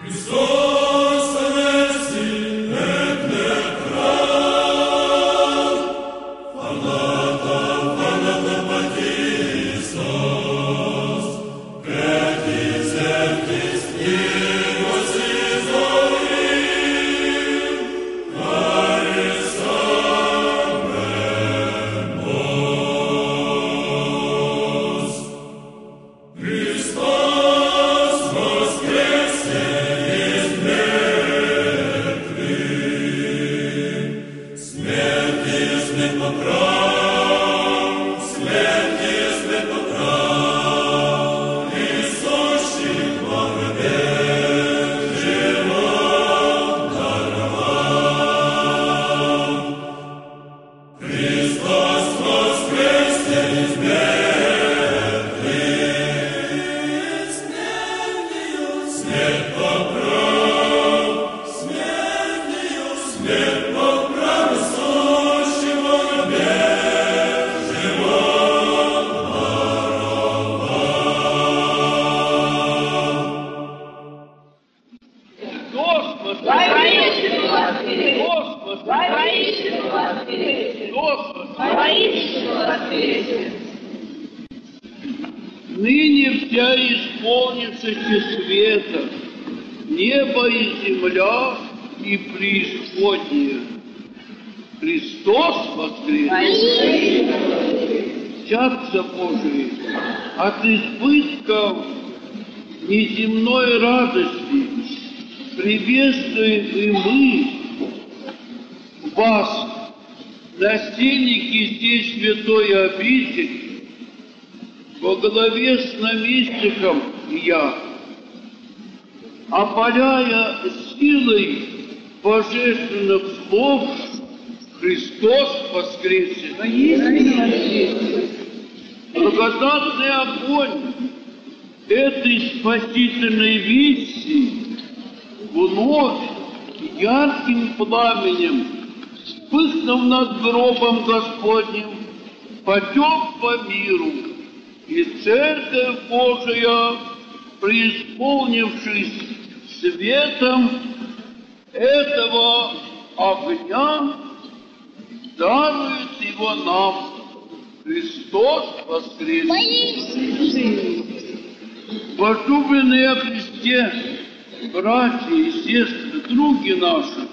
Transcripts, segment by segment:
Ныне вся исполнившаяся света, небо и земля и преисподняя. Христос воскрес! Сердце Божие от избытков неземной радости приветствуем и мы вас, насельники здесь святой обители, во главе с наместником я, опаляя силой божественных слов, Христос воскресе. Благодатный огонь этой спасительной вести вновь ярким пламенем, вспыхнув над гробом Господним, потек по миру, и Церковь Божия, преисполнившись светом этого огня, дарует его нам. Христос воскрес! Возлюбленные о Христе, братья и сестры, други наши,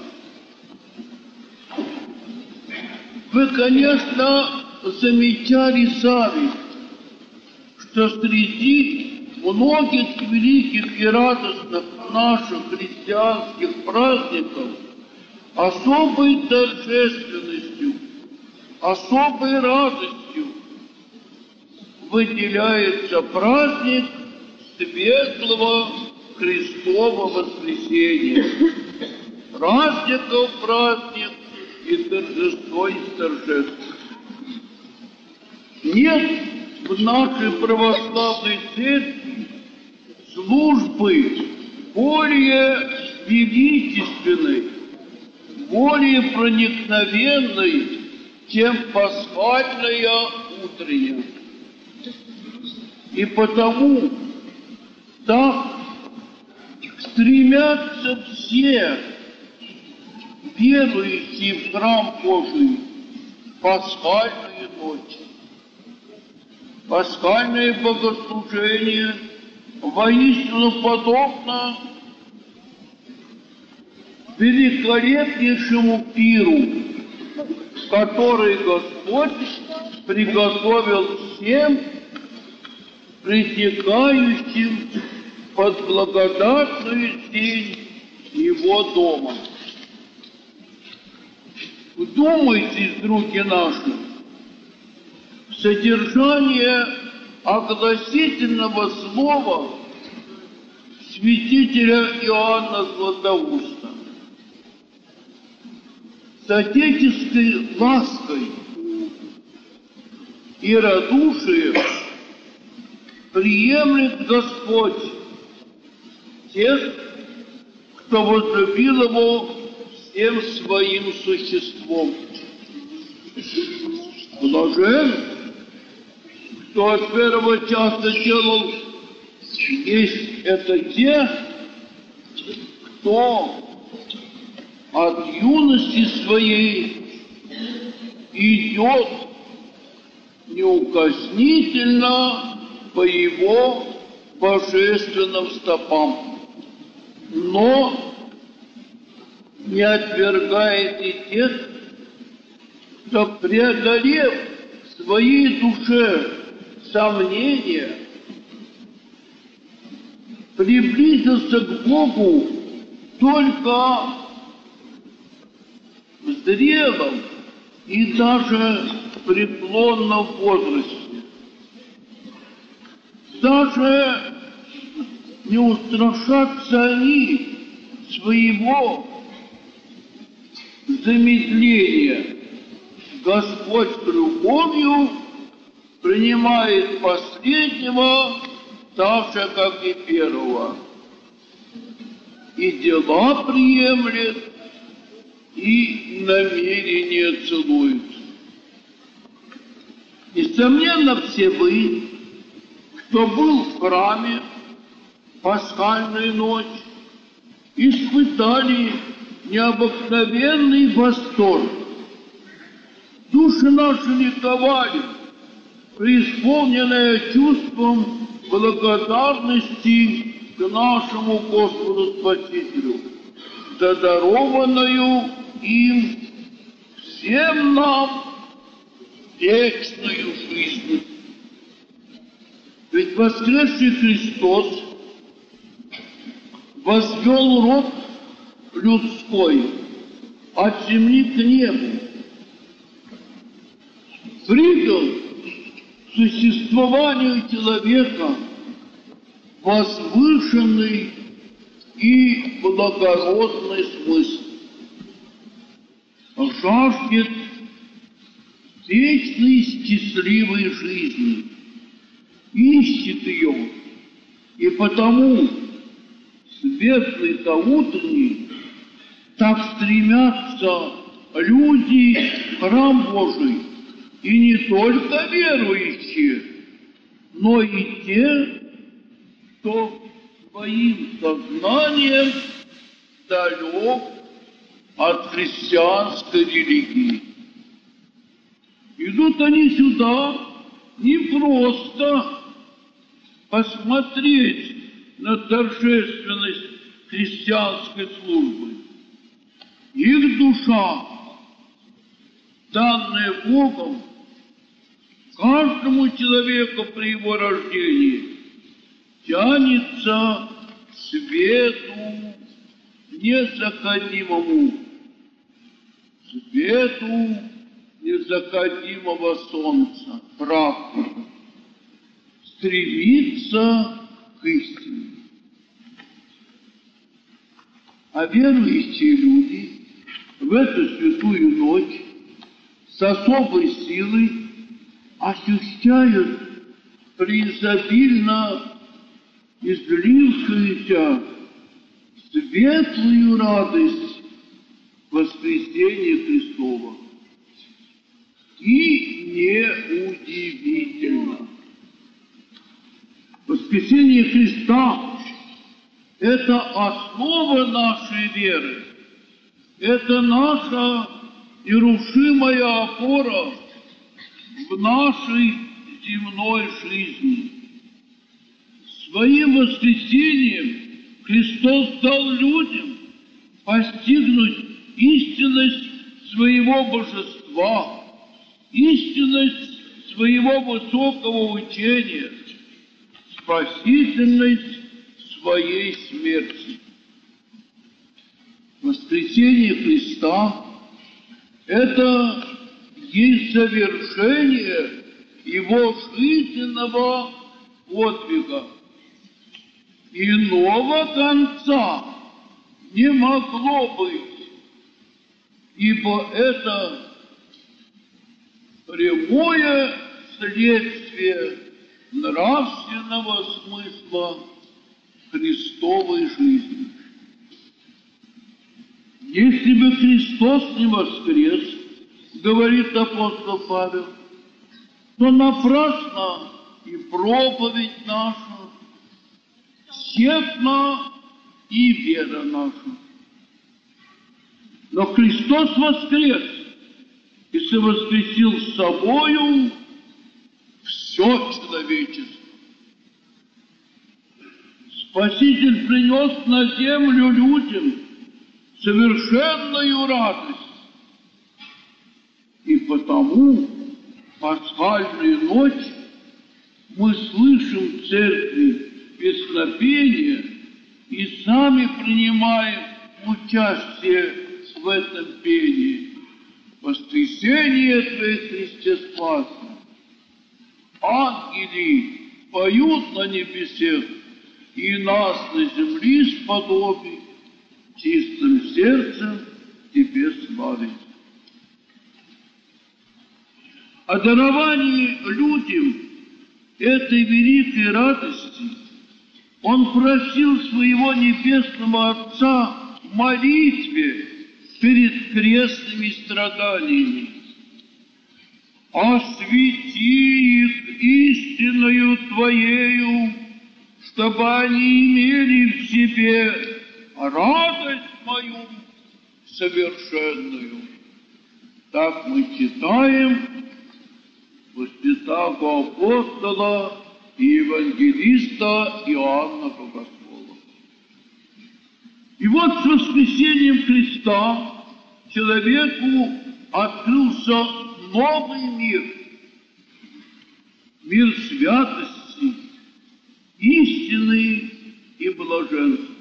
вы, конечно, замечали сами, что среди многих великих и радостных наших христианских праздников особой торжественностью, особой радостью выделяется праздник светлого Христова воскресения. Праздников праздник и торжество из торжеств. Нет в нашей православной церкви службы более величественной, более проникновенной, чем пасхальная утренняя. И потому так стремятся все верующие в храм Божий пасхальные ночи. Пасхальное богослужение воистину подобно великолепнейшему пиру, который Господь приготовил всем притекающим под благодатную тень Его дома. Вдумайтесь, други наши, в содержание огласительного слова святителя Иоанна Златоуста. С отеческой лаской и радушием приемлет Господь тех, кто возлюбил Его всем своим существом. Блажен, кто от первого часа делал есть это те, кто от юности своей идет неукоснительно по его божественным стопам, но не отвергает и тех, кто, преодолев в своей душе сомнения, приблизился к Богу только в зрелом и даже преклонном возрасте. Даже не устрашатся они своего замедления. Господь с любовью принимает последнего так же, как и первого. И дела приемлет, и намерения целует. Несомненно, все вы, кто был в храме пасхальную ночь, испытали необыкновенный восторг. Души наши ликовали, преисполненные чувством благодарности к нашему Господу Спасителю за дарованную им всем нам вечную жизнь. Ведь воскресший Христос возвел род людской от земли к небу, придал к существованию человека возвышенный и благородный смысл. Жаждет вечной счастливой жизни, ищет ее, и потому светлый-то утренний так стремятся люди в храм Божий, и не только верующие, но и те, кто своим сознанием далек от христианской религии. Идут они сюда не просто посмотреть на торжественность христианской службы. Их душа, данная Богом каждому человеку при его рождении, тянется к свету незаходимому, свету незаходимого солнца, правды, стремится к истине. А верующие люди в эту святую ночь с особой силой ощущают преизобильно излившуюся светлую радость воскресения Христова. И неудивительно. Воскресение Христа – это основа нашей веры. Это наша нерушимая опора в нашей земной жизни. Своим воскресением Христос дал людям постигнуть истинность своего божества, истинность своего высокого учения, спасительность своей смерти. Воскресение Христа – это есть завершение Его жизненного подвига. Иного конца не могло быть, ибо это прямое следствие нравственного смысла Христовой жизни. Если бы Христос не воскрес, говорит апостол Павел, то напрасно и проповедь наша, тщетно и вера наша. Но Христос воскрес, и совоскресил с собою все человечество. Спаситель принес на землю людям совершенную радость. И потому пасхальную ночь мы слышим в церкви песнопение и сами принимаем участие в этом пении. Воскресение Твое, Христе, Спаса. Ангели поют на небесах, и нас на земле сподоби, чистым сердцем Тебе славить. О даровании людям этой великой радости он просил своего Небесного Отца в молитве перед крестными страданиями. «Освети их истиною Твоею, чтобы они имели в себе радость мою совершенную». Так мы читаем у святого апостола и евангелиста Иоанна Богослова. И вот с воскресением Христа человеку открылся новый мир, мир святости, истины и блаженства.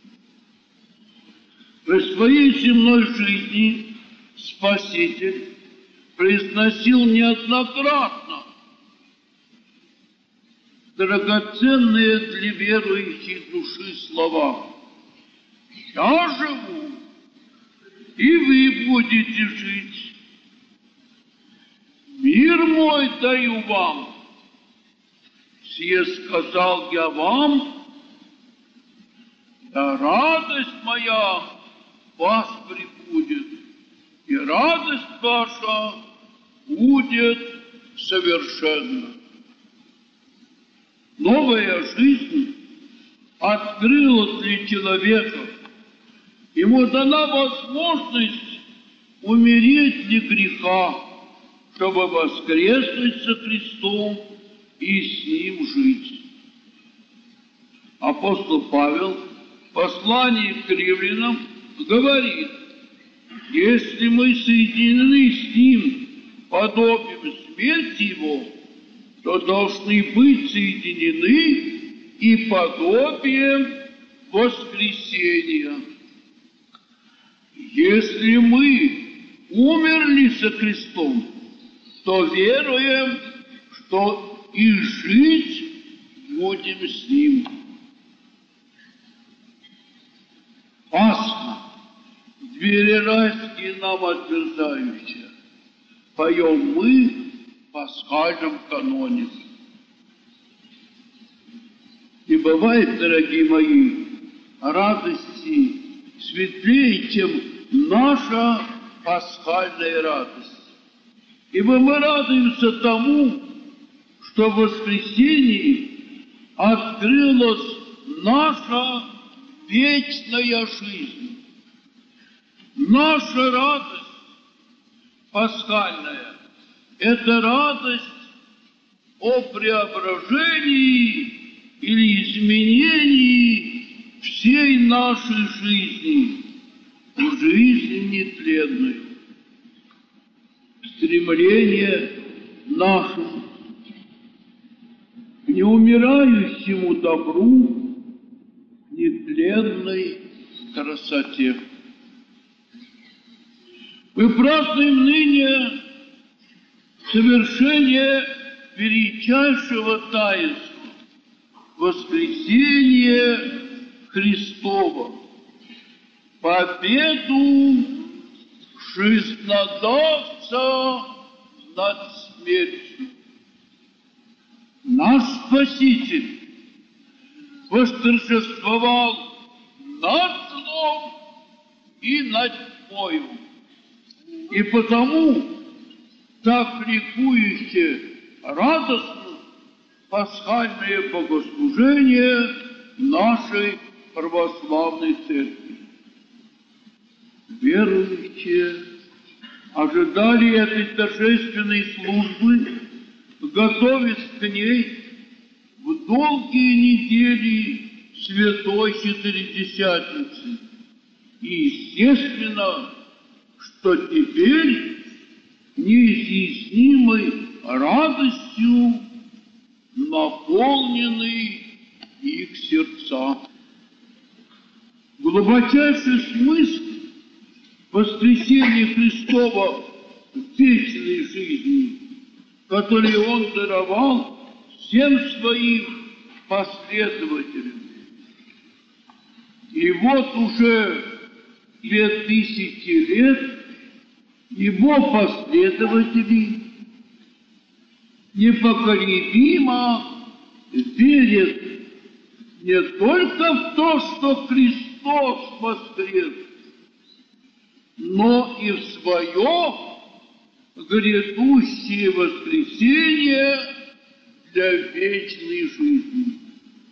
В своей земной жизни Спаситель произносил неоднократно драгоценные для верующей души слова: «Я живу, и вы будете жить. Мир мой даю вам, сие сказал я вам, да радость моя вас пребудет, и радость ваша будет совершенна». Новая жизнь открылась для человека. Ему дана возможность умереть для греха, чтобы воскреснуть со Христом и с Ним жить. Апостол Павел в послании к римлянам говорит: если мы соединены с Ним подобием смерти Его, то должны быть соединены и подобием воскресения. Если мы умерли со Христом, то веруем, что и жить будем с Ним. Пасха, двери райские нам отверзающие, поем мы в пасхальном каноне. Не бывает, дорогие мои, радости светлее, чем наша пасхальная радость. Ибо мы радуемся тому, что в воскресении открылась наша вечная жизнь. Наша радость пасхальная – это радость о преображении или изменении всей нашей жизни в жизнь нетленную. Стремление наше к неумирающему добру, нетленной красоте. Мы празднуем ныне совершение величайшего таинства – воскресение Христова, победу жизнодавца над смертью. Наш Спаситель восторжествовал над злом и над тьмою. И потому так ликующе, радостно пасхальное богослужение нашей православной церкви. Верующие ожидали этой торжественной службы, готовясь к ней в долгие недели Святой Четыредесятницы. И естественно, что теперь неизъяснимой радостью наполнены их сердца. Глубочайший смысл воскресения Христова в вечной жизни, который Он даровал всем Своим последователям. И вот уже 2000 лет Его последователи непоколебимо верят не только в то, что Христос воскрес, но и в свое грядущее воскресение для вечной жизни.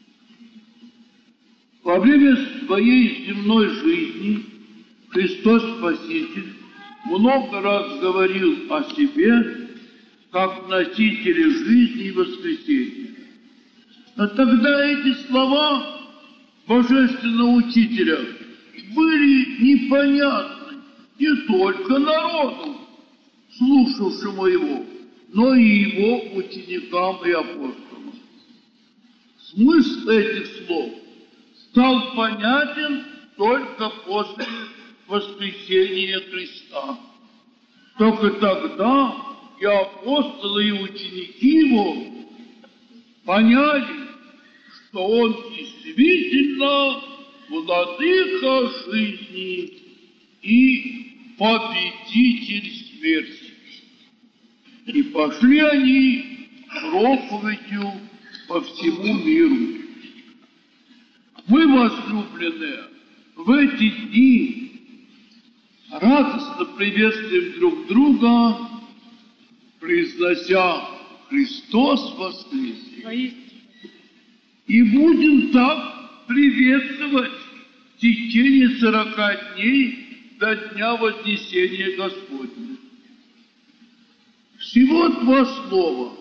Во время своей земной жизни Христос Спаситель много раз говорил о себе как носителе жизни и воскресения. А тогда эти слова Божественного Учителя были непонятны не только народу, слушавшему его, но и его ученикам и апостолам. Смысл этих слов стал понятен только после воскресения Христа. Только тогда и апостолы, и ученики его поняли, что он действительно владыка жизни и победитель смерти. И пошли они проповедью по всему миру. Мы, возлюбленные, в эти дни радостно приветствуем друг друга, произнося «Христос воскресе!» И будем так приветствовать в течение 40 дней до Дня Вознесения Господня. Всего 2 слова,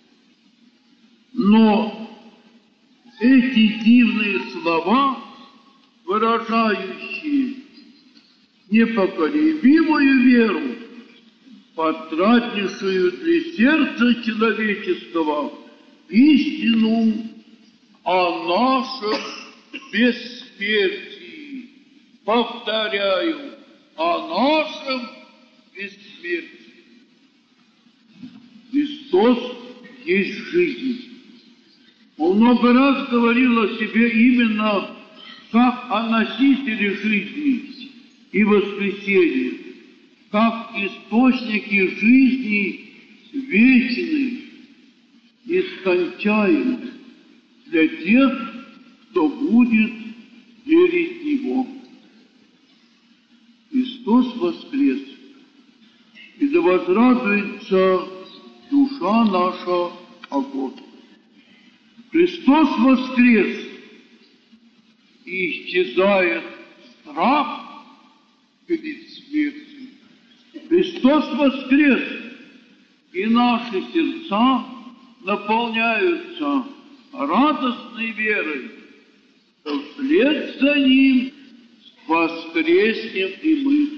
но эти дивные слова, выражающие непоколебимую веру, потратнейшую для сердца человеческого истину о нашем бессмертии. Повторяю, о нашем бессмертии. Христос есть жизнь. Он много раз говорил о себе именно как о носителе жизни и воскресения, как источнике жизни вечной, нескончаемой для тех, кто будет верить в Него. Христос воскрес, и да возрадуется душа наша о Господе. Христос воскрес, и исчезает страх перед смертью. Христос воскрес, и наши сердца наполняются радостной верой, что вслед за Ним воскреснем и мы.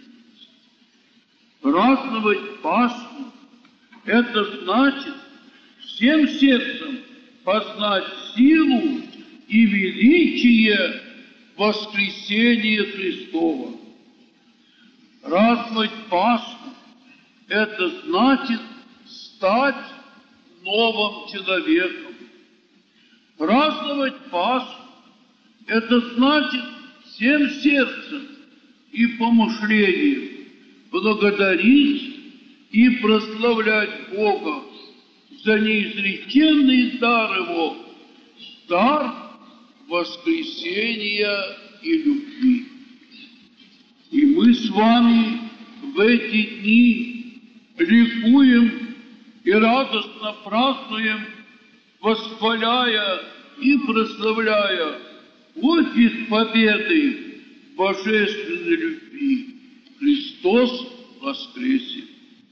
Праздновать Пасху — это значит всем сердцем познать силу и величие воскресения Христова. Праздновать Пасху — это значит стать новым человеком. Праздновать Пасху — это значит всем сердцем и помышлением благодарить и прославлять Бога за неизреченный дар Его, дар воскресения и любви. И мы с вами в эти дни ликуем и радостно празднуем, восхваляя и прославляя подвиг победы божественной любви. Христос воскресе!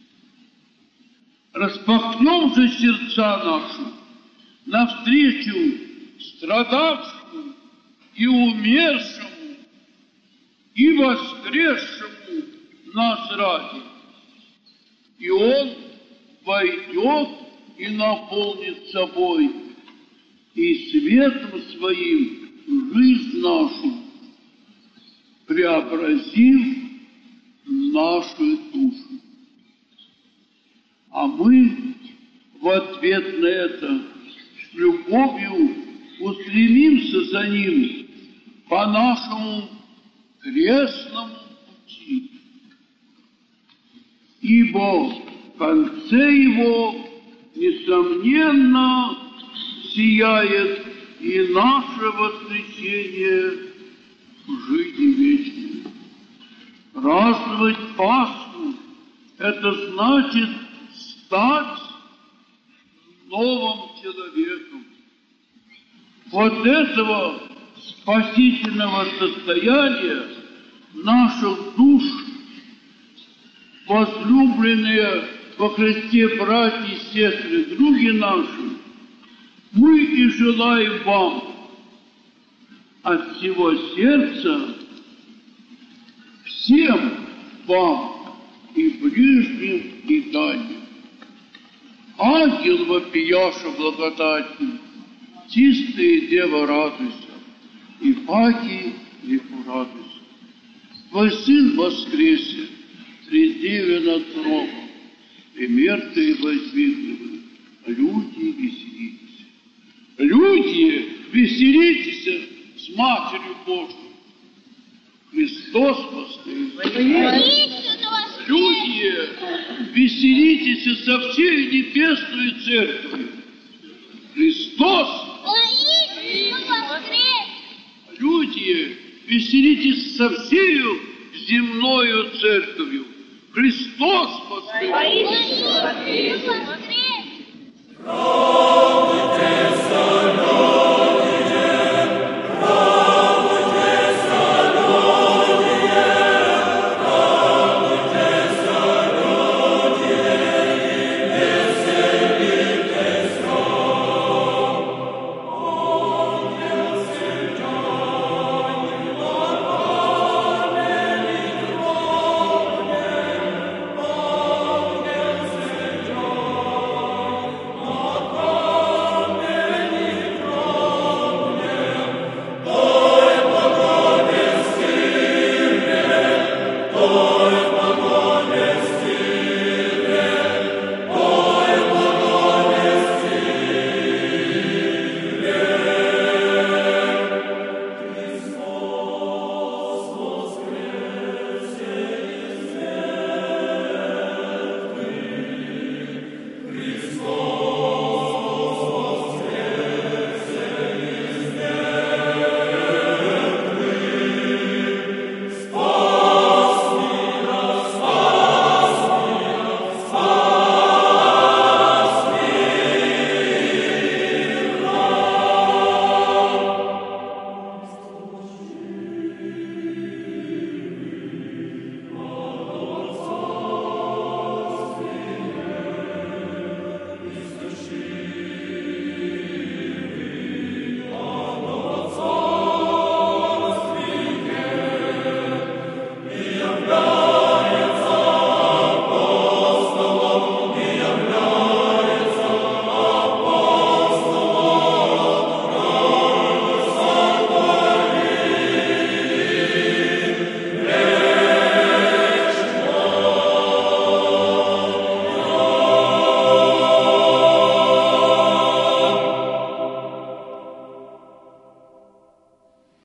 Распахнем же сердца наши навстречу страдавшему и умершему и воскресшему нас ради. И Он войдет и наполнит собой и светом своим жизнь нашу, преобразив наши души. А мы в ответ на это с любовью устремимся за Ним по нашему крестному пути. Ибо в конце его, несомненно, сияет и наше воскресение в жизни вечной. Праздновать Пасху – это значит стать новым человеком. Вот этого спасительного состояния наших душ, возлюбленные во Христе братья и сестры, други наши, мы и желаем вам от всего сердца, всем вам, и ближним, и дальним. Ангел вопияша благодати, чистая дева радуйся, и паки греху радуйся. Твой Сын воскресе, тридеве над троном, и мертвые воздвигнуты, люди веселитесь. Люди, веселитесь с Матерью Божией. Христос воскресе! Люди, веселитесь со всей небесной церковью. Христос воскресе! Люди, веселитесь со всей земною церковью. Христос воскресе!